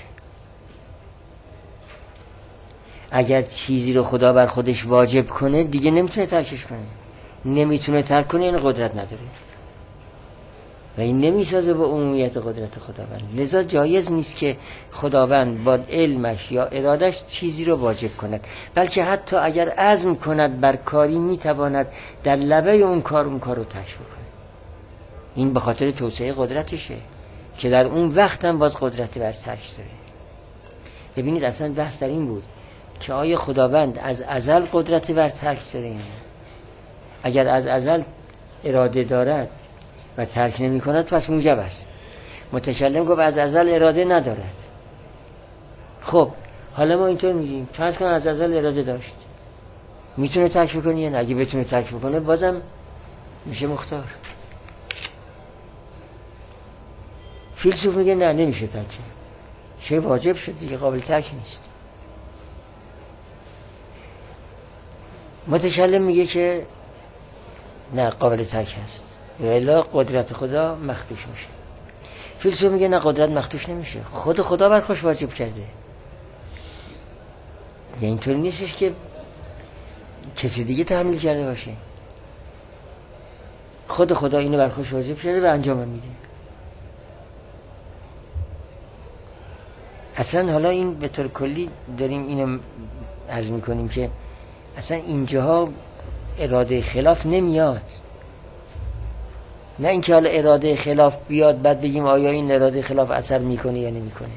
اگر چیزی رو خدا بر خودش واجب کنه دیگه نمیتونه ترکش کنه، نمیتونه ترک کنه یعنی قدرت نداره و این نمیسازه با عمومیت قدرت خداوند. لذا جایز نیست که خداوند با علمش یا ارادش چیزی رو واجب کند، بلکه حتی اگر عزم کند بر کاری میتواند در لبه اون کار رو ترک کنه. این به خاطر توسعه قدرتشه که در اون وقت هم باز قدرت بر ترک داره. ببینید اصلا بحث در این بود که آیا خداوند از ازل قدرت بر ترک داره؟ اگر از ازل اراده دارد و ترک نمی کند پس موجب است. متکلم گفت از ازل اراده ندارد. خب حالا ما اینطور میگیم فرض کن از ازل اراده داشت، میتونه ترک بکنه یا نه؟ اگه بتونه ترک بکنه بازم میشه مختار. فیلسوف میگه نه، نمیشه ترک کرد، شی واجب شد دیگه، قابل ترک نیست. متکلم میگه که نه، قابل ترک هست و الا قدرت خدا مخدوش میشه. فیلسوف میگه نه، قدرت مخدوش نمیشه، خدا بر خودش واجب کرده. یعنی اینطور نیستش که کسی دیگه تحمیل کرده باشه، خدا اینو بر خودش واجب کرده و انجام میده. اصلا حالا این به طور کلی داریم اینو عرض میکنیم که اصلا اینجاها اراده خلاف نمیاد، نه اینکه حالا اراده خلاف بیاد بعد بگیم آیا این اراده خلاف اثر میکنه یا نمیکنه.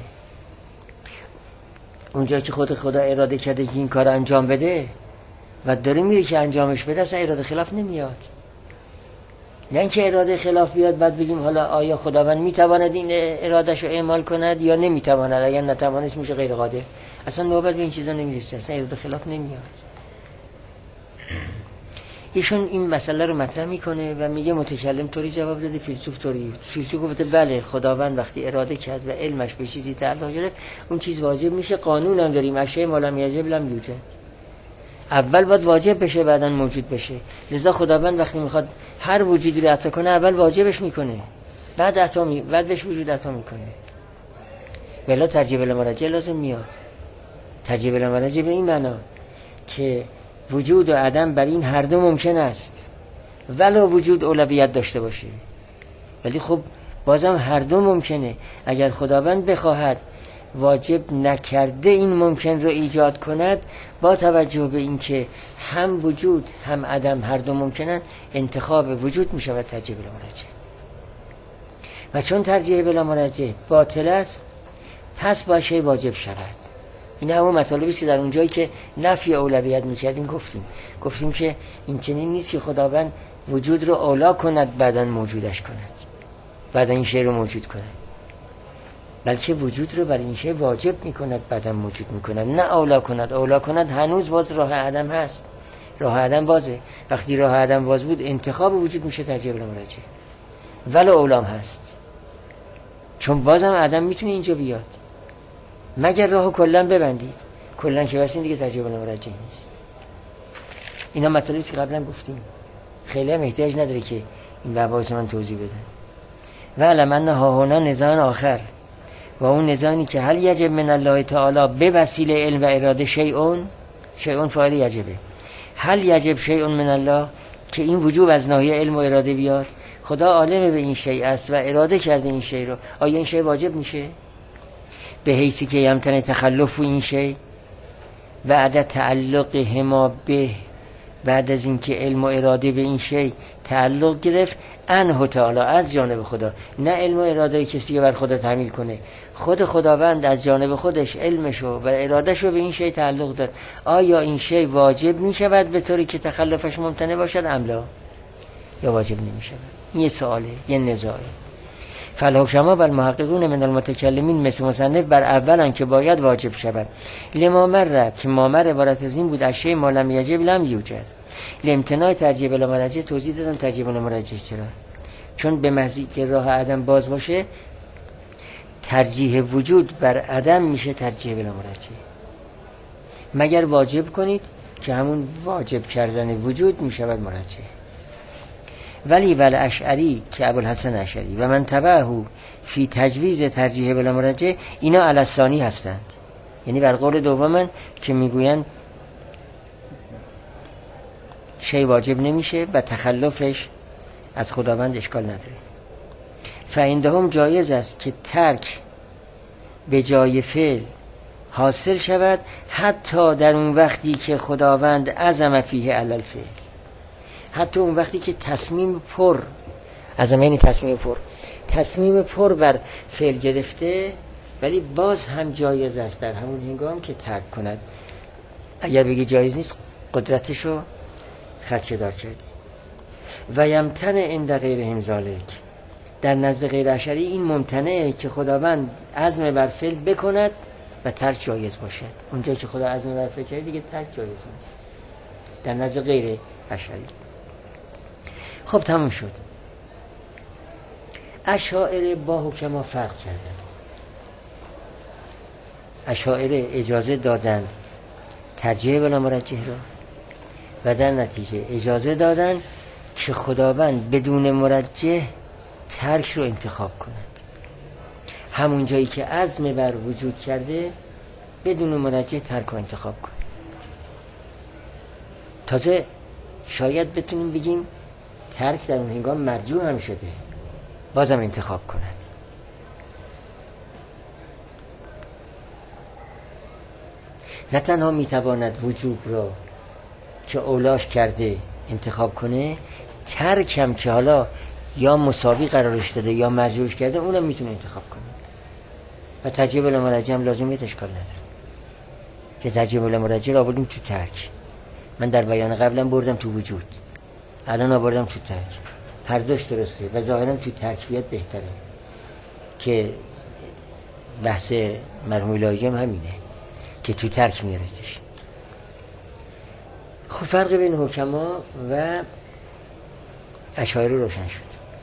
اونجا که خدا اراده کرده که این کار انجام بده و داره میره که انجامش بده، اصلا اراده خلاف نمیاد. نه اینکه اراده خلاف بیاد بعد بگیم حالا آیا خداوند میتواند این ارادهشو اعمال کند یا نمیتواند، اگر نتوانست میشه غیر قادر. اصلا نوبت به این چیزا نمیرسه، اصلا اراده خلاف نمیاد. ایشون این مسئله رو مطرح میکنه و میگه متکلم طوری جواب داده، فیلسوف طوری. فیلسوف گفته بله، خداوند وقتی اراده کرد و علمش به چیزی تعلق گرفت اون چیز واجب میشه. قانون هم داریم، اشیاء ما لم یجب لم یوجد، اول باید واجب بشه بعدن موجود بشه. لذا خداوند وقتی میخواد هر وجودی رو عطا کنه اول واجبش میکنه، بعد بهش وجود عطا میکنه. ولی ترجیح بالمرجع لازم میاد. ترجیح بالمرجع به این معنا که وجود و عدم بر این هر دو ممکن است، ولو وجود اولویت داشته باشه. ولی خب بازم هر دو ممکنه. اگر خداوند بخواهد واجب نکرده این ممکن رو ایجاد کند، با توجه به اینکه هم وجود هم عدم هر دو ممکنن، انتخاب وجود می شود ترجیح بلا مرجع. و چون ترجیح بلا مرجع باطل است، پس با شی واجب شود. این همون مطالبی است که در اونجایی که نفی اولویت می‌کردیم گفتیم که این چنین نیست که خداوند وجود رو اولا کند بعداً موجودش کند، بعداً این شی رو موجود کند، بلکه وجود رو برای این شی واجب می‌کند بعداً موجود می‌کند، نه اولا کند. اولا کند هنوز باز راه عدم هست، راه عدم بازه. وقتی راه عدم باز بود، انتخاب وجود میشه ترجیح بلا مرجع، ولی اولام هست، چون بازم عدم میتونه اینجا بیاد. مگر راهو کلا ببندید، کلا که بسین دیگه ترجیح بلا مرجع نیست. اینا مطالبی که قبلا گفتیم، خیلی هم احتیاج نداره که این مباحث من توضیح بدم. و علم ان ها هنا نزاع آخر، و اون نزاعی که هل یجب من الله تعالی به وسیله علم و اراده شیء فاعل یجبه، هل یجب شیء من الله، که این وجوب از ناحیه علم و اراده بیاد. خدا عالم به این شیء است و اراده کرده این شیء رو. آیا این شیء واجب میشه؟ به حیثی که یمتن تخلف این شیء بعد تعلق هما به، بعد از اینکه علم و اراده به این شیء تعلق گرفت، انه تعالی، از جانب خدا، نه علم و اراده کسی که بر خدا تحمیل کنه. خود خداوند از جانب خودش علمشو و ارادهشو به این شیء تعلق داد. آیا این شیء واجب می شود به طوری که تخلفش ممتنع باشد املا، یا واجب نمی شود؟ این یه سواله، یه نزاعه. فالحکما و المحققون من المتکلمین مثل مصنف بر اولن که باید واجب شود. لما مر، که مامر عبارت از این بود اشیاء ما لم یجب لم یوجد. لامتناع ترجیح بلا مرجع توضیح دادم. ترجیح بلا مرجع چرا؟ چون به محضی که راه عدم باز باشه، ترجیح وجود بر عدم میشه ترجیح بلا مرجع. مگر واجب کنید که همون واجب کردن وجود میشود مرجع. ولی اشعری که ابوالحسن اشعری و من تبعه فی تجویز ترجیح بلا مرجع، اینا علی الثانی هستند، یعنی بر قول دومن که میگویند شی واجب نمیشه و تخلفش از خداوند اشکال نداره. فعندهم جایز است که ترک به جای فعل حاصل شود، حتی در اون وقتی که خداوند عزم فیه علی الفعل، حتی اون وقتی که تصمیم پر، عزم یعنی تصمیم پر بر فعل گرفته، ولی باز هم جایز است در همون هنگام که ترک کند. اگر بگی جایز نیست، قدرتشو خدشه دار کردی. و یمتن عند غیرهم ذالک، در نزد غیر اشعری این ممتنعه که خداوند عزم بر فعل بکند و ترک جایز باشد. اونجا که خدا عزم بر فعل کرد دیگه ترک جایز نیست در نزد غیر اشعری. خب تموم شد. اشاعره با حکما فرق کردن. اشاعره اجازه دادند ترجیح بلا مرجح را، و در نتیجه اجازه دادن که خداوند بدون مرجح ترک رو انتخاب کند. همون جایی که عزم بر وجود کرده بدون مرجح ترک رو انتخاب کند. تازه شاید بتونیم بگیم ترک در اون هنگام مرجوح هم شده، بازم انتخاب کند. نه تنها میتواند وجوب را که اولاش کرده انتخاب کنه، ترک هم که حالا یا مساوی قرارش داده یا مرجوعش کرده اونم میتونه انتخاب کنه. و ترجیح بلا مرجع هم لازمیت اشکال نداره که ترجیح بلا مرجع رو آوردیم تو ترک. من در بیان قبلم بردم تو وجود، الان آوردم تو ترک. هر دوش درسته و ظاهرا تو ترک بیاد بهتره، که بحث مرحوم لاجم همینه که تو ترک میاردش. خب فرق بین حکما و اشاعره روشن شد.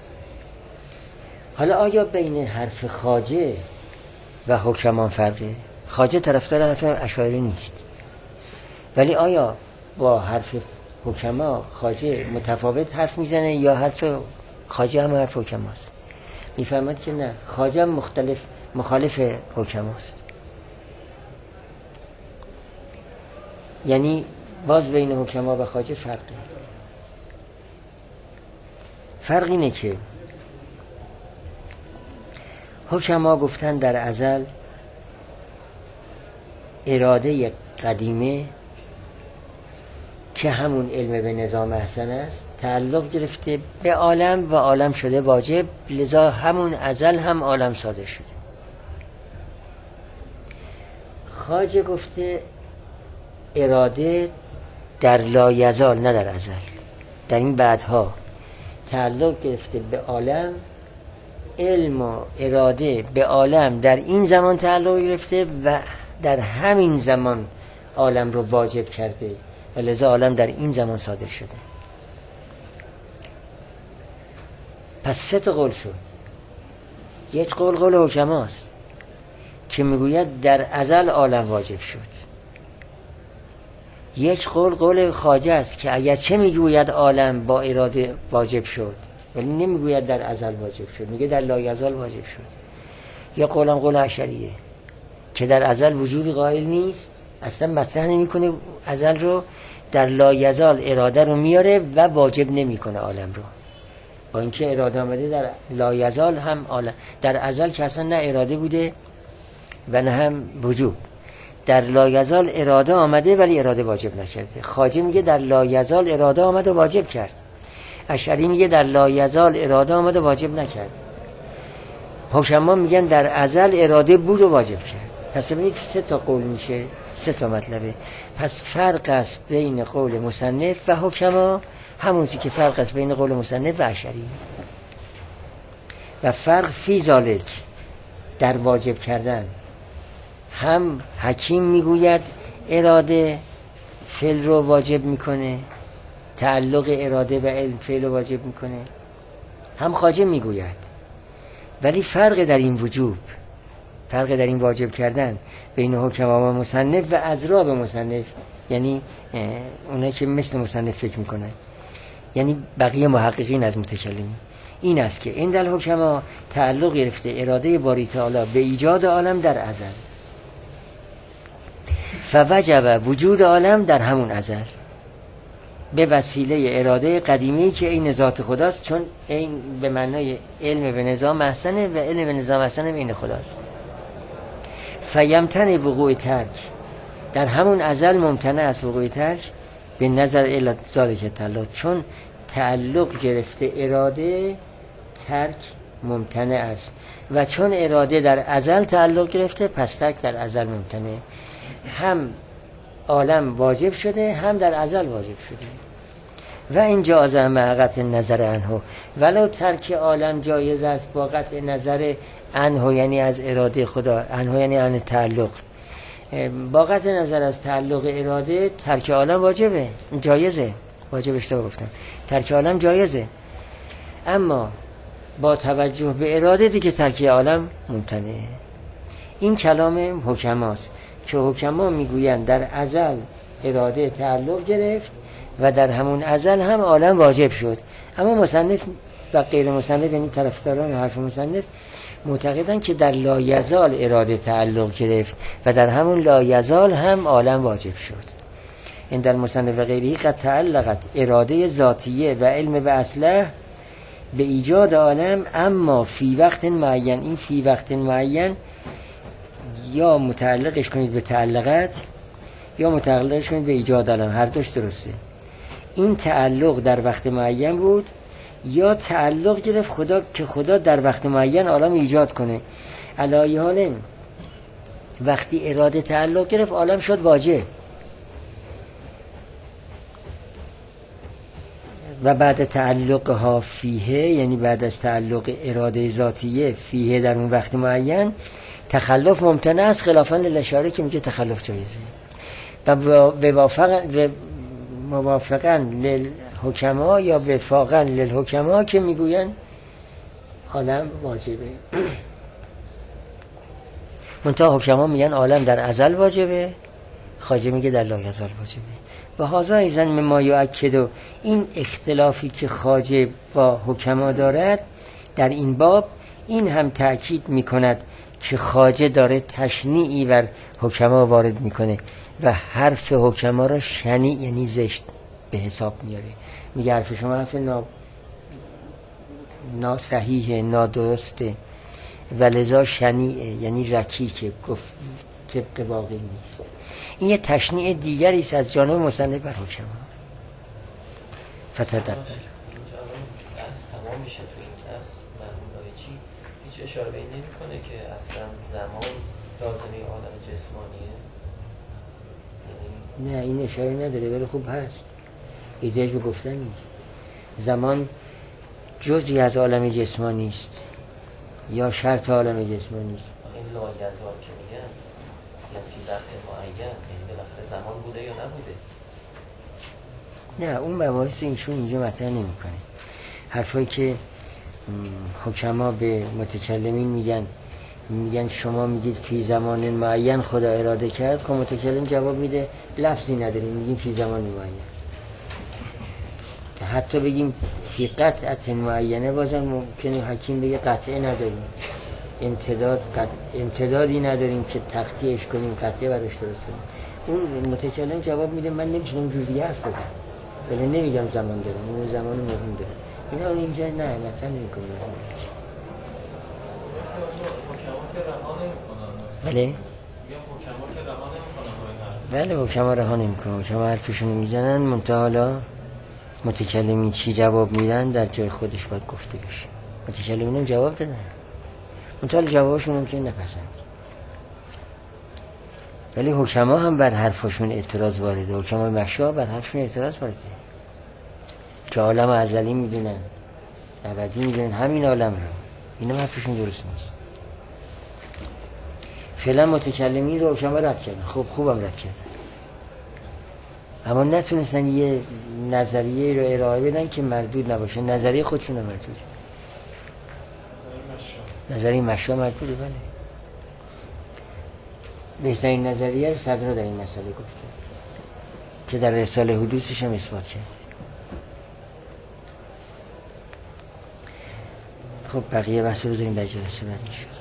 حالا آیا بین حرف خواجه و حکما فرقه؟ خواجه طرفدار حرف اشاعره نیست، ولی آیا با حرف حکما خواجه متفاوت حرف میزنه یا حرف خواجه هم حرف حکماست؟ میفهمد که نه، خواجه هم مخالف حکماست. یعنی باز بین حکما و خواجه فرق اینه که حکما گفتن در ازل اراده قدیمه که همون علم به نظام احسن است تعلق گرفته به عالم و عالم شده واجب، لذا همون ازل هم عالم صادر شده. خواجه گفته اراده در لایزال نه در ازل، در این بعدها تعلق گرفته به عالم، علم و اراده به عالم در این زمان تعلق گرفته و در همین زمان عالم رو واجب کرده و لذا عالم در این زمان صادر شده. پس 3 قول شد. یک قول حکماست که میگوید در ازل عالم واجب شد. یک قول خواجه است که اگرچه میگوید عالم با اراده واجب شد ولی نمیگوید در ازل واجب شد، میگه در لایزال واجب شد. یا قول اشعریه که در ازل وجودی قائل نیست، اصلا مطرح نمیکنه ازل رو، در لایزال اراده رو میاره و واجب نمیکنه عالم رو، با اینکه اراده آمده در لایزال هم عالم، در ازل که اصلا نه اراده بوده و نه هم وجوب. در لایزال اراده آمده ولی اراده واجب نکرده. خواجه میگه در لایزال اراده آمده و واجب کرد. اشعری میگه در لایزال اراده آمده و واجب نکرد. حکما میگن در ازل اراده بود و واجب کرد. پس ببینید 3 قول میشه، 3 مطلبه. پس فرق است بین قول مصنف و حکما، همونطور که فرق است بین قول مصنف و اشعری. و فرق فی ذالک در واجب کردن. هم حکیم میگوید اراده فعل رو واجب میکنه، تعلق اراده و علم فعل رو واجب میکنه، هم خواجه میگوید. ولی فرق در این وجوب، فرق در این واجب کردن بین حکما و مصنف و اضراب مصنف، یعنی اونایی که مثل مصنف فکر میکنن، یعنی بقیه محققین از متکلمین، این است که این در حکما تعلق گرفته اراده باری تعالی به ایجاد عالم در ازل، فوجب وجود عالم در همون ازل به وسیله اراده قدیمی که این ذات خداست، چون این به معنای علم به نظام احسنه و علم به نظام احسنه بین خداست. فیمتن وقوع ترک در همون ازل ممتنع از وقوع ترک به نظر الا ذالک تعلق، چون تعلق گرفته اراده ترک ممتنع است و چون اراده در ازل تعلق گرفته پس ترک در ازل ممتنع. هم عالم واجب شده هم در ازل واجب شده. و این جاز مع قطع نظر عنه، ولو ترک عالم جایز است با قطع نظر عنه، یعنی از اراده خدا، عنه یعنی عن تعلق، با قطع نظر از تعلق اراده ترک عالم واجبه، جایزه، واجب اشتباه گفتم، ترک عالم جایزه، اما با توجه به اراده دیگه ترک عالم ممتنعه. این کلام حکماست که حکما میگویند در ازل اراده تعلق گرفت و در همون ازل هم عالم واجب شد. اما مصنف و غیر مصنف، یعنی طرفداران حرف مصنف، معتقدند که در لایزال اراده تعلق گرفت و در همون لایزال هم عالم واجب شد. این در مصنف و غیری قد تعلقت اراده ذاتیه و علم به اصله به ایجاد عالم، اما فی وقت معین، این فی وقت معین یا متعلقش کنید به تعلقت یا متعلقش کنید به ایجاد عالم، هر دوش درسته. این تعلق در وقت معین بود یا تعلق گرفت خدا که خدا در وقت معین عالم ایجاد کنه. علی حال وقتی اراده تعلق گرفت عالم شد واجب و بعد تعلقها فیه، یعنی بعد از تعلق اراده ذاتیه فیه در اون وقت معین، تخلف ممتنع است، خلافاً للاشاره که میگه تخلف جایزه. و موافقاً للحکما یا وفاقاً للحکما که میگوین عالم واجبه. منتها حکما میگن عالم در ازل واجبه، خواجه میگه در لایزال واجبه. و هذا ایضاً مما یؤکد، این اختلافی که خواجه با حکما دارد در این باب این هم تأکید میکند که خواجه داره تشنیعی بر حکما وارد میکنه و حرف حکما را شنیع یعنی زشت به حساب میاره. میگه حرف شما حرف ناصحیحه، نادرسته و لذا شنیعه یعنی رکیکه، گفت طبق واقعی نیست. این یه تشنیع دیگری است از جانب مصنف بر حکما. فتدبر تمام میشه تو این دست مرمون چی هیچ اشاره به این نمی کنه که اصلا زمان لازمه عالم جسمانیه؟ نه این اشاره نداره ولی خوب هست، ایدهش به گفتن نیست. زمان جزئی از عالم جسمانی است یا شرط عالم جسمانی است. این لایزال که میگن یعنی فی وقت معین، یعنی بالاخره زمان بوده یا نبوده؟ نه اون مباحث اینشون اینجا مطرح نمیکنه. حرفایی که حکما به متکلمین میگن شما میگید فی زمان معین خدا اراده کرد، که متکلم جواب میده لفظی نداریم، میگیم فی زمان معین. حتی بگیم فی قطعه معینه بازم ممکنه حکیم بگه قطعه نداریم، امتدادی نداریم که تخطیعش کنیم، قطعه براش درست کنیم. اون متکلم جواب میده من نمیتونم جوری حرف بزنم، ولی نمیگم زمان دارم، اون زمان مهم دارم. اینا اینجا نه مثلا نمیکنم. بله بله حکما رها نمیکنن، حکما حرفشون میزنن، منتها حالا متکلمین چی جواب میدن در جای خودش باید گفته بشه. متکلمین هم جواب دادن، منتها جوابشون ممکن نپسند، ولی حکما هم بر حرفشون اعتراض وارده. حکما مشا بر حرفشون اعتراض وارده که عالم ازلی میدونن، ابدی میدونن، همین عالم رو. اینا حرفشون درست نیست. فعلا متکلمین رو حکما رد کردن، خوبم رد کردن، اما نتونستن یه نظریه رو ارائه بدن که مردود نباشه. نظریه خودشون مردوده، نظریه مشا مردوده. بله بهترین نظریه رو صدرا در این مسئله گفته که در رساله حدوثش هم اثبات کرده. خب بقیه بحث رو بذاریم در جلسه بعد انشاءالله.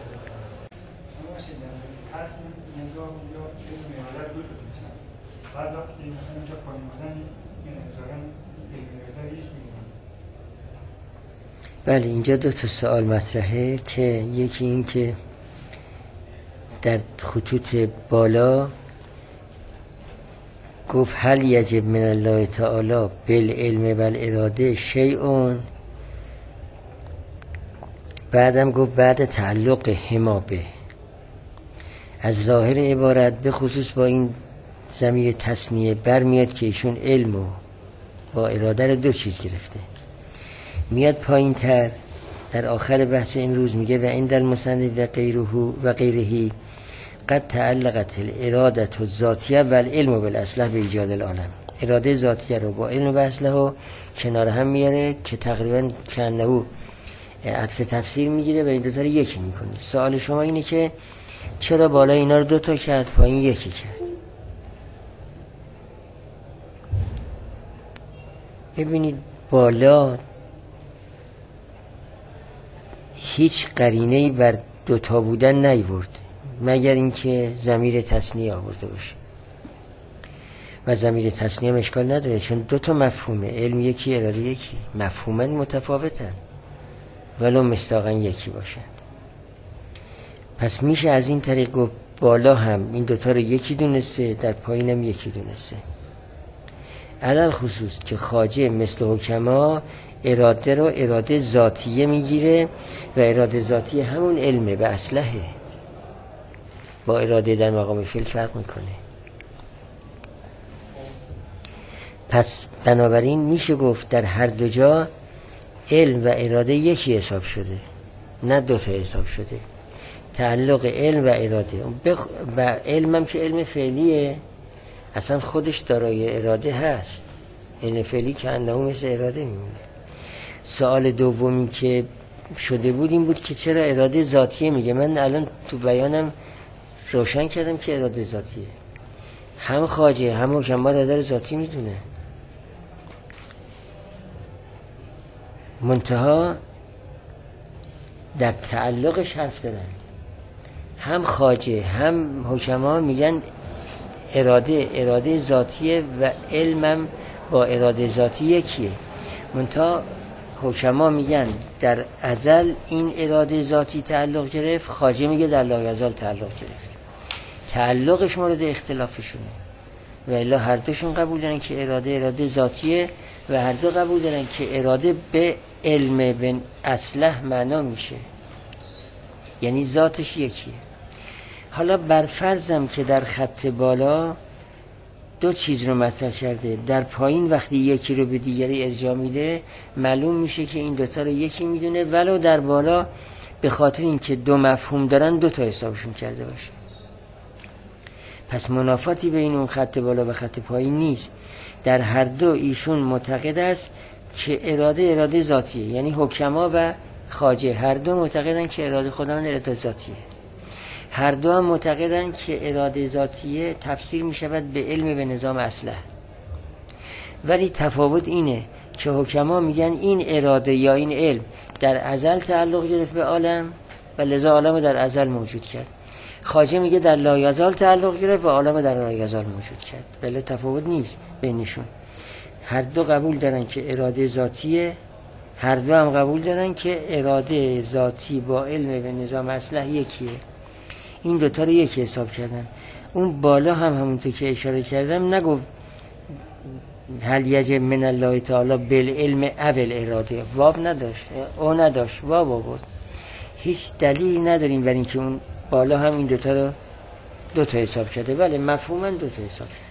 بعد وقتی مثلا اینجا پایین بودن این ازارن علمی یک میمونه. بله اینجا دو تا سوال مطرحه که یکی این که در خطوط بالا گفت هل یجب من الله تعالی بالعلم والاراده شیء، بعدم گفت بعد تعلق هما به. از ظاهر عبارت به خصوص با این ضمیر تثنیه برمیاد که ایشون علم و با اراده رو دو چیز گرفته. میاد پایین تر در آخر بحث این روز میگه و این در مصنف و غیرهی قد تعلقت الارادت الذاتیه و العلم بالاصلح به ایجاد العالم. اراده ذاتیه رو با علم و اصلح کنار هم میاره که تقریبا کنه عطف تفسیر میگیره و این دوتا رو یکی میکنه. سوال شما اینه که چرا بالا اینا رو دوتا کرد پایین یکی کرد؟ ببینید بالا هیچ قرینه‌ای بر دوتا بودن نیورد مگر اینکه ضمیر تثنیه آورده باشه و ضمیر تثنیه هم اشکال نداره چون دوتا مفهومه، علم یکی اراده یکی، مفهوماً متفاوتن ولو مصداقاً یکی باشند. پس میشه از این طریق گفت بالا هم این دوتا رو یکی دونسته، در پایین هم یکی دونسته. علل خصوص که خواجه مثل حکما اراده رو اراده ذاتیه میگیره و اراده ذاتیه همون علمه به اصلحه، با اراده در مقام فعل فرق میکنه. پس بنابراین میشه گفت در هر دو جا علم و اراده یکی حساب شده، نه دوتا حساب شده. تعلق علم و اراده و علم هم که علم فعلیه اصلا خودش دارای اراده هست، علم فعلی که انه مثل اراده میمونه. سوال دومی که شده بود این بود که چرا اراده ذاتیه میگه. من الان تو بیانم روشن کردم که اراده ذاتیه، هم خواجه هم حکما اراده ذاتی میدونه، منتها در تعلقش حرف دارن. هم خواجه هم حکما میگن اراده ذاتیه و علمم با اراده ذاتی یکیه. منتها حکما میگن در ازل این اراده ذاتی تعلق گرفت، خواجه میگه در لایزال تعلق گرفت. تعلقش مورد اختلافشونه و الا هر دوشون قبول دارن که اراده ذاتیه و هر دو قبول دارن که اراده به علم به اصله معنا میشه، یعنی ذاتش یکیه. حالا برفرضم که در خط بالا دو چیز رو مطرح کرده، در پایین وقتی یکی رو به دیگری ارجاع میده معلوم میشه که این دوتا رو یکی میدونه، ولو در بالا به خاطر اینکه دو مفهوم دارن دو تا حسابشون کرده باشه. پس منافاتی بین اون خط بالا و خط پایین نیست. در هر دو ایشون معتقد است که اراده ذاتیه، یعنی حکما و خواجه هر دو معتقدن که اراده خداوند اراده ذاتیه. هر دو هم معتقدن که اراده ذاتیه تفسیر می شود به علم به نظام اصله، ولی تفاوت اینه که حکما میگن این اراده یا این علم در ازل تعلق گرفت به عالم و لذا عالم در ازل موجود کرد. خواجه میگه در لایزال تعلق گرفت و عالم در لایزال موجود کرد. بله تفاوت نیست بینشون. هر دو قبول دارن که اراده ذاتیه، هر دو هم قبول دارن که اراده ذاتی با علم به نظام اصله یکیه. این دوتا رو یکی حساب کردن. اون بالا هم همونطور که اشاره کردم نگفت هل یجب من الله تعالی بالعلم اول اراده، واو نداشت، او نداشت، واو آورد. هیچ دلیلی نداریم برای اینکه اون بالا هم این دوتا رو دوتا حساب کرده. بله مفهوما دوتا حساب کرده.